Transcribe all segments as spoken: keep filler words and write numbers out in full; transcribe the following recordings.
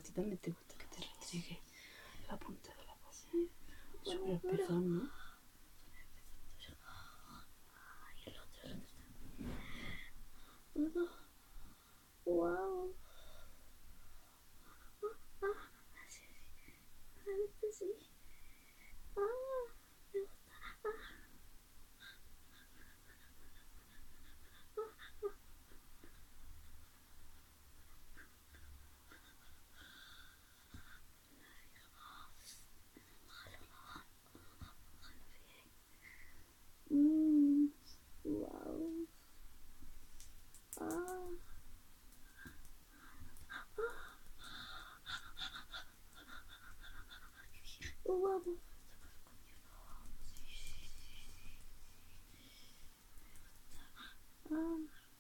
ti también te gusta que te restregue la punta de la boca. Sí. Sobre el pezón, ¿no? Ay, el otro, ¿dónde está? Wow. Ah, así, así. Sí. Ah, me gusta. Ah. Mmm, wow. Ah. Wow. Ah.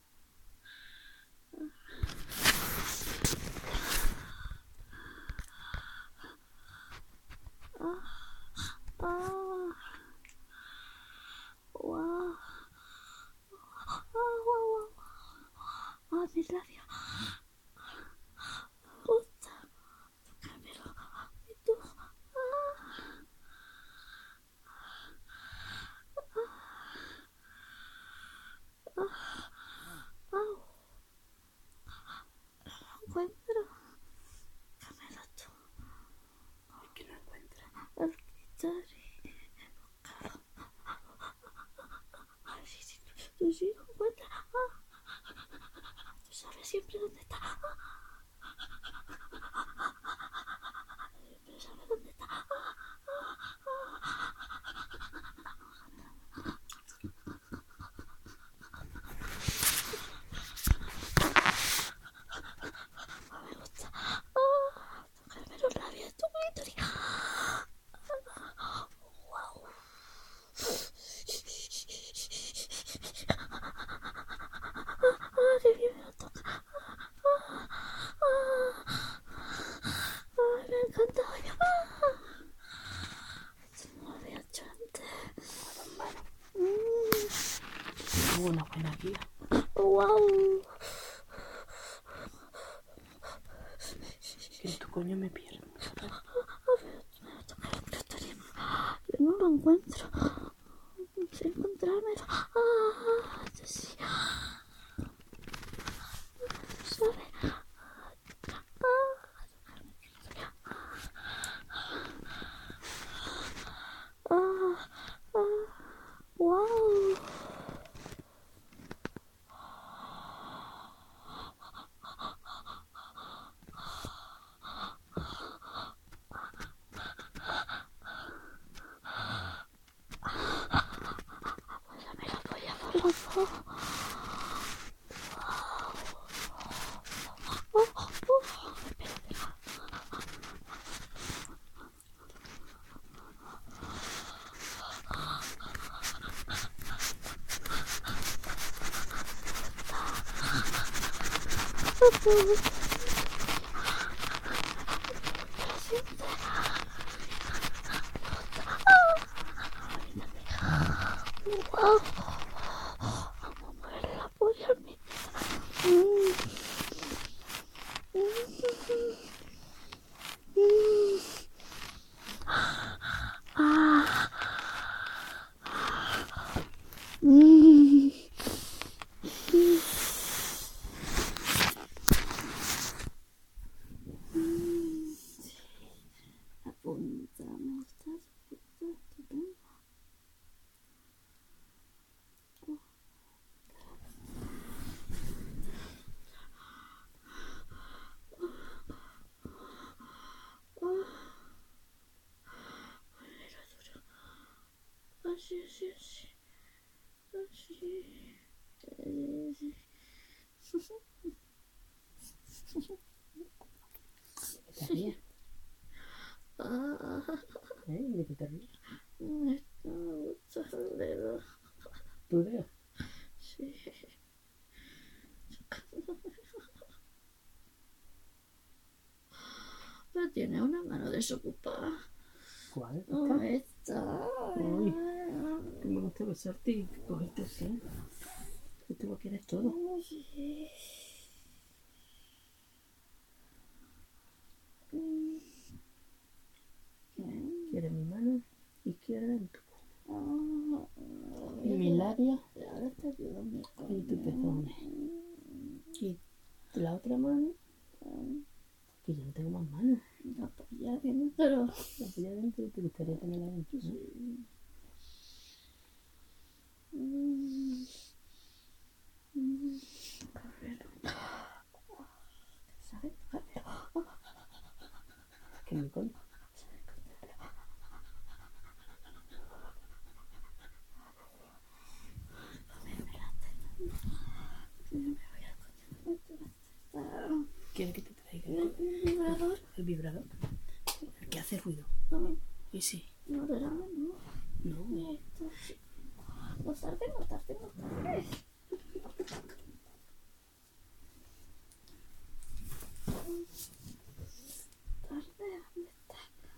Ah. Ah. Wow. Ah, wow, wow. Ah, mis labios. Gusta. Tócamelo. Y tú. Ah. Ah. Au. No encuentro. Tócamelo tú. Es que no encuentra. El clitoris. Ay, sí, sí. Tú sí lo encuentras. Ah. Tú sabes siempre dónde está. Siempre sabes dónde está. Me gusta. Ah. Tócame los labios de tu clítoris. Wow. Ah, qué bien me lo toca. Ah, ah, ay, me encanta. Ah, esto no lo había hecho antes. Mm. Tengo una buena guía. Wow. Que en tu coño me pierdo. Me va a tocar el clítoris. Yo no lo encuentro. No sé encontrármelo. Ah, esto sí. ¿Sabe? Ah, ah, wow. Pásame la polla por los ojos. Oh, oh, espérate. Wow. Vamos a mover la polla al mí. Mm. Mm. Mm. Ah. Mm. Mm. Sí. La punta, me gusta la punta, estupendo. Oh. Oh. Era duro. Así, así, así. Así. Así. ¿Qué te ríes? Ah. ¿Eh? ¿De qué te ríes? Esto me gusta el dedo. ¿Tu dedo? Sí. Pero tiene una mano desocupada. ¿Cuál? No ¿Esta? está. Uy, que me gusta besarte y cogerte así. Que tú lo quieres todo. Sí. la otra mano. Que yo no tengo más manos. La polla dentro. La polla adentro, te gustaría tenerla adentro, ¿no? Sí. Mm. Mm. Carrera. ¿Sabes? Carrera. Que me coño. ¿Quieres que te traiga El vibrador. el vibrador? El que hace ruido. No, Y sí. no, de la mano. No. Esto sí. No tarde, no tarde, no tarde. Tarde, ¿dónde está?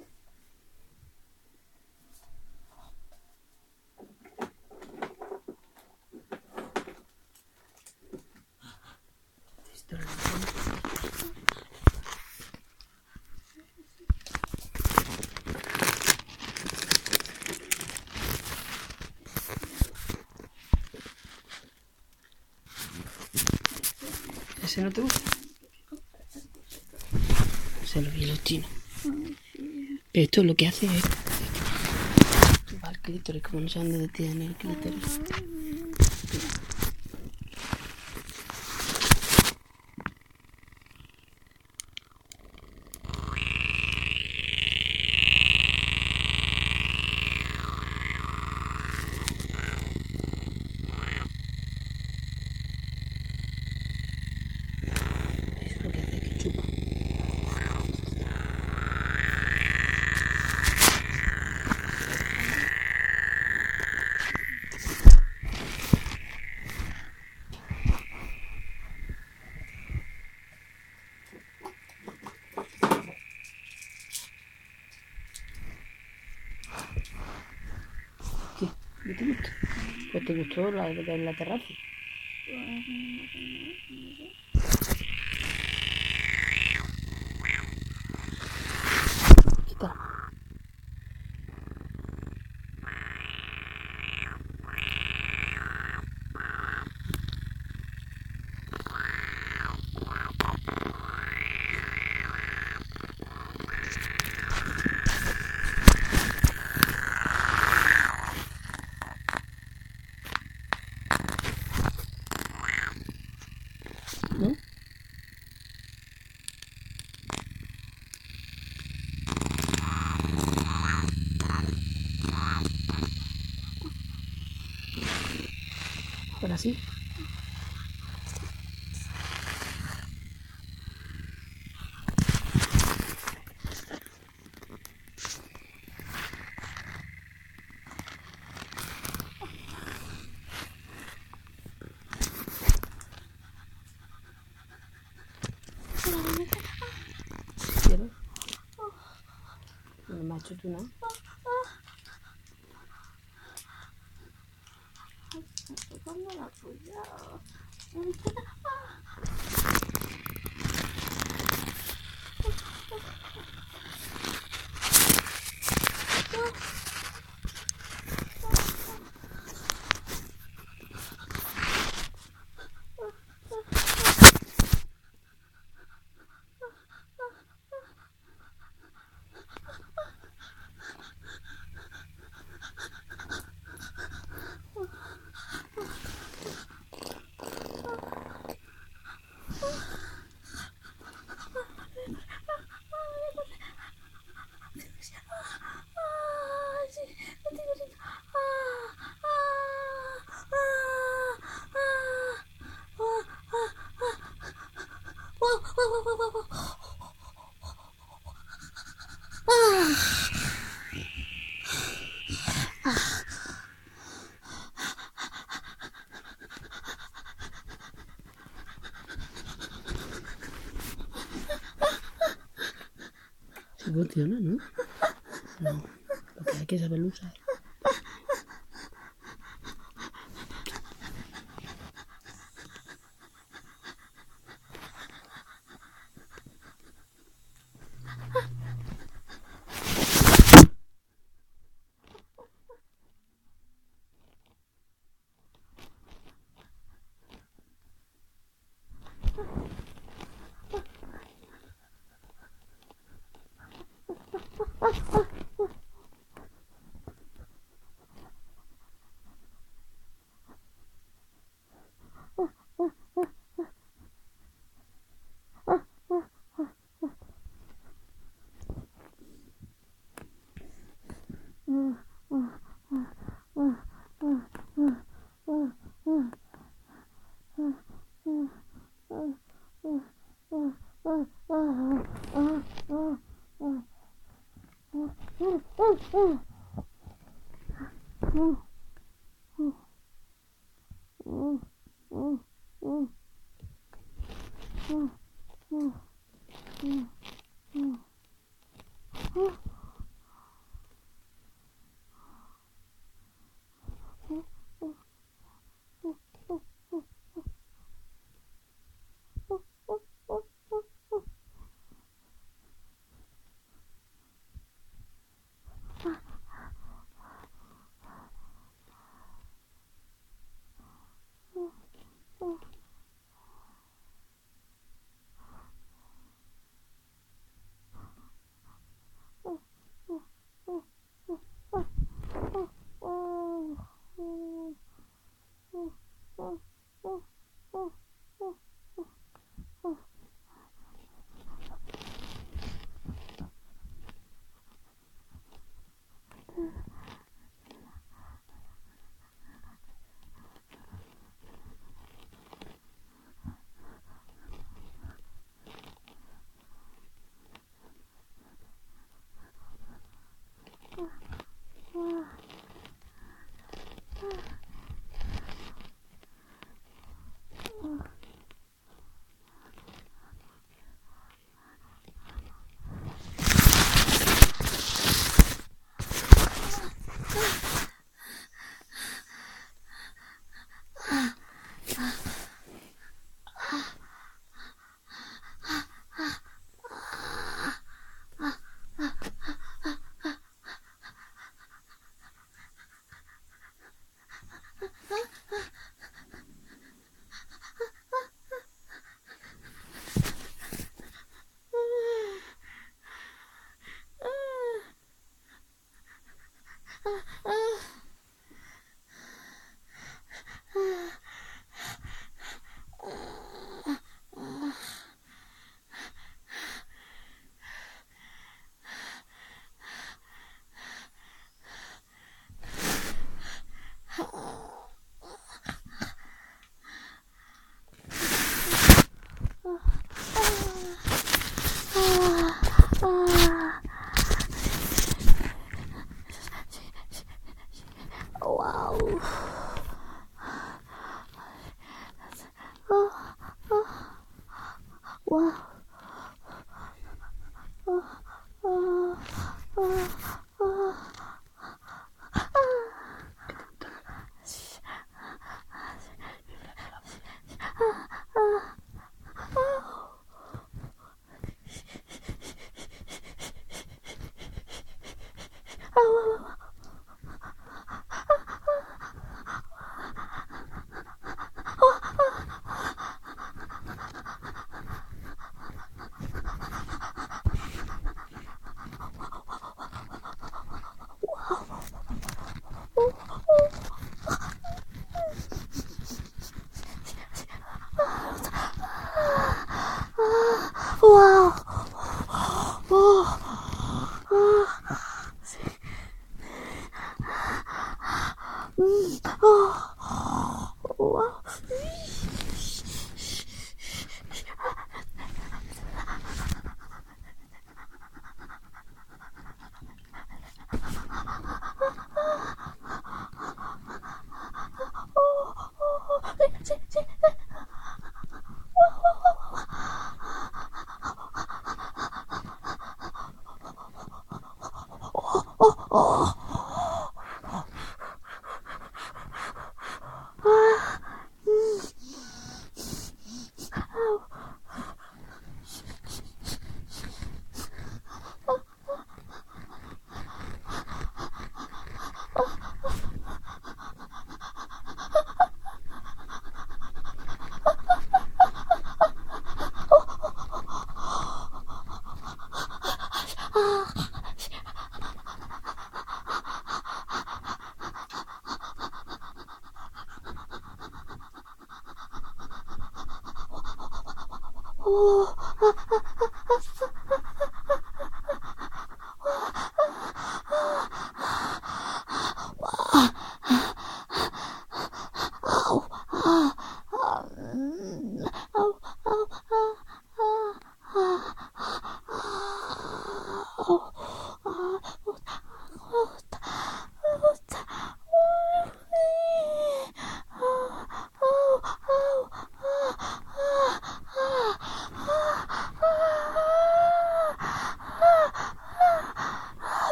Esto lo tengo. ¿Ese no te gusta? Se lo vi los chinos. Pero esto lo que hace es... va al clítoris, como no saben dónde tiene el clítoris. Eso es lo que hace, que chupa. ¿Qué? ¿No te gusta? Pues te gustó la de en la terraza. Quita. ¿No? Ahora sí. Si quieres. No me ha hecho tú nada. Tocando la polla. Sí funciona, ¿no? No. Lo que hay que saberlo usar. Wow. Oh. Mm. Oh. Wow.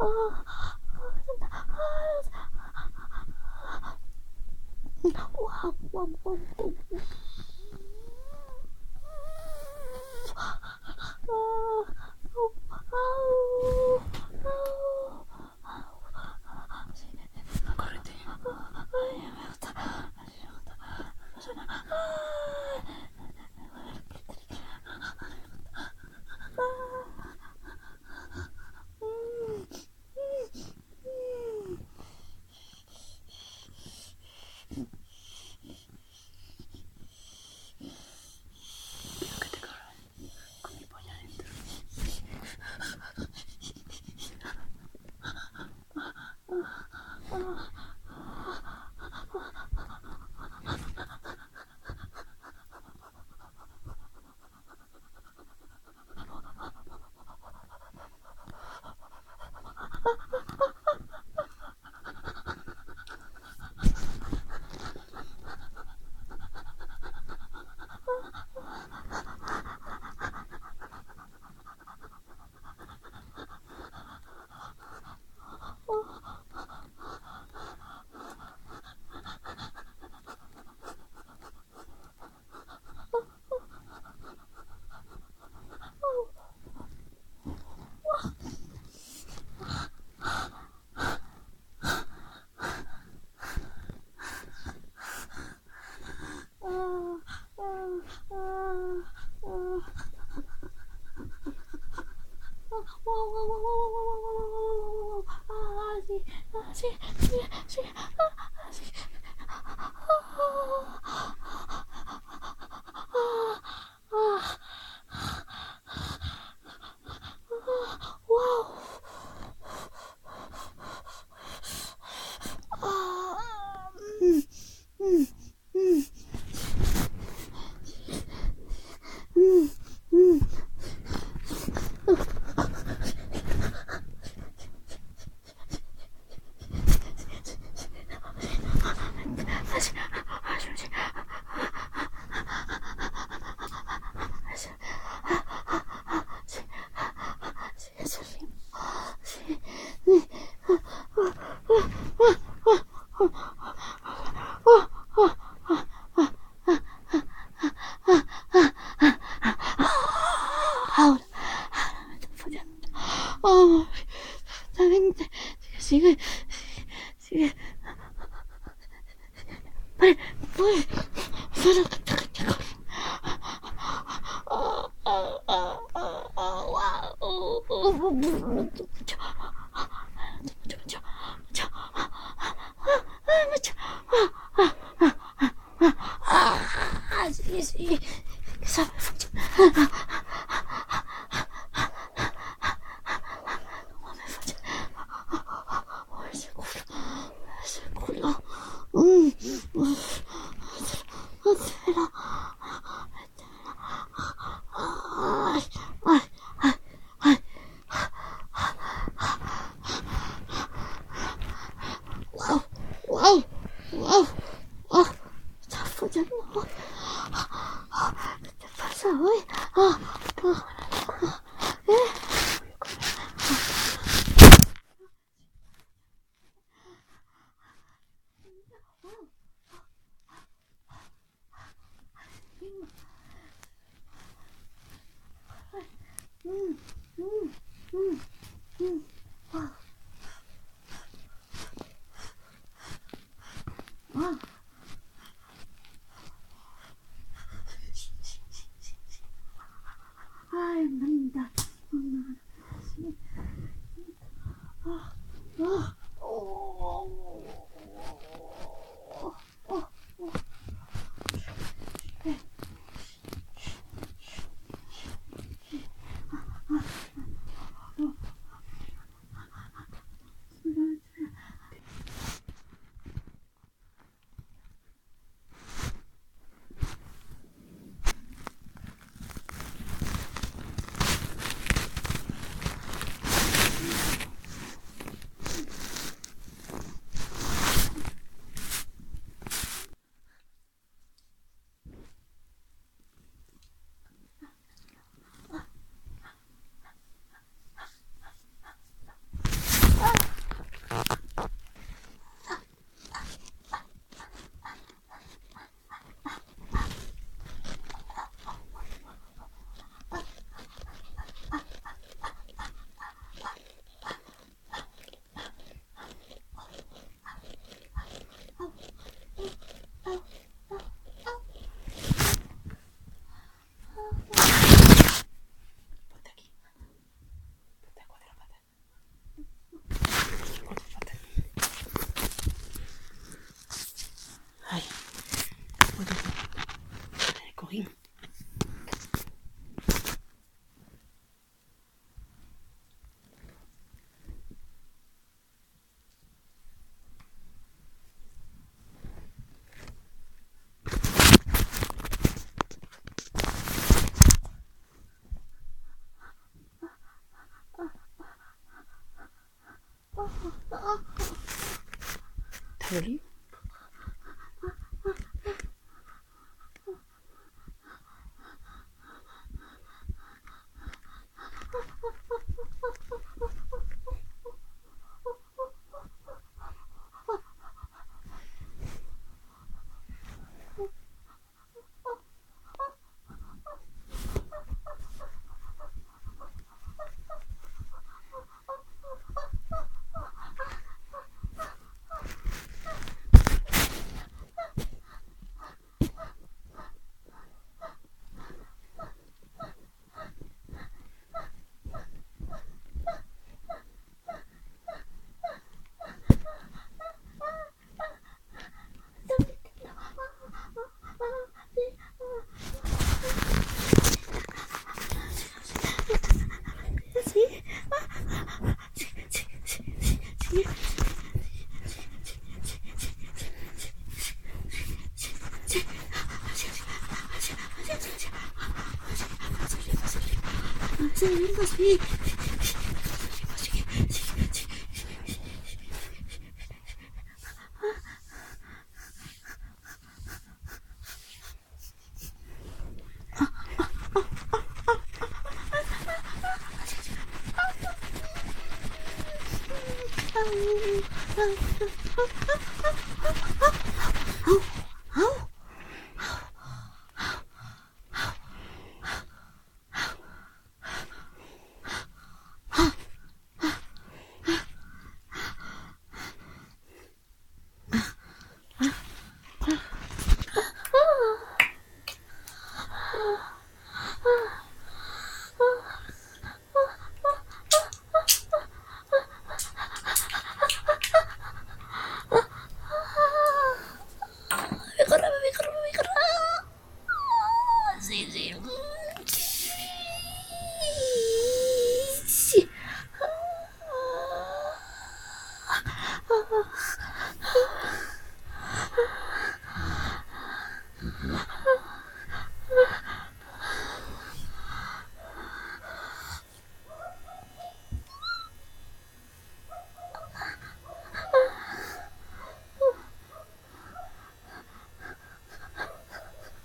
Wow, wow, wow, wow. Córrete. Quiero que te corras con mi polla dentro. Sí, sí, sí, sí. Wow. Ahora, ahora me estoy follando. Oh, también sigue, sigue, sigue. Vale, pues, solo que te que corro. Oh, oh, oh, oh, oh, wow. Oh, oh, mucho, mucho, mucho, mucho, mucho. Ah, sí, sí, que sabe funcionar. Ese culo, ese culo. Mm. Espera. Ay, ay, ay, ay. Wow, wow, wow, wow. Está follando. ¿Qué te pasa hoy? Ah, ah, ¿eh? Mm, mm, mm, mm. Wow. Wow. Ay, manda. Sí. Ah, ah. Oh. Oh, oh, oh. Eh. 아타버리? Sí.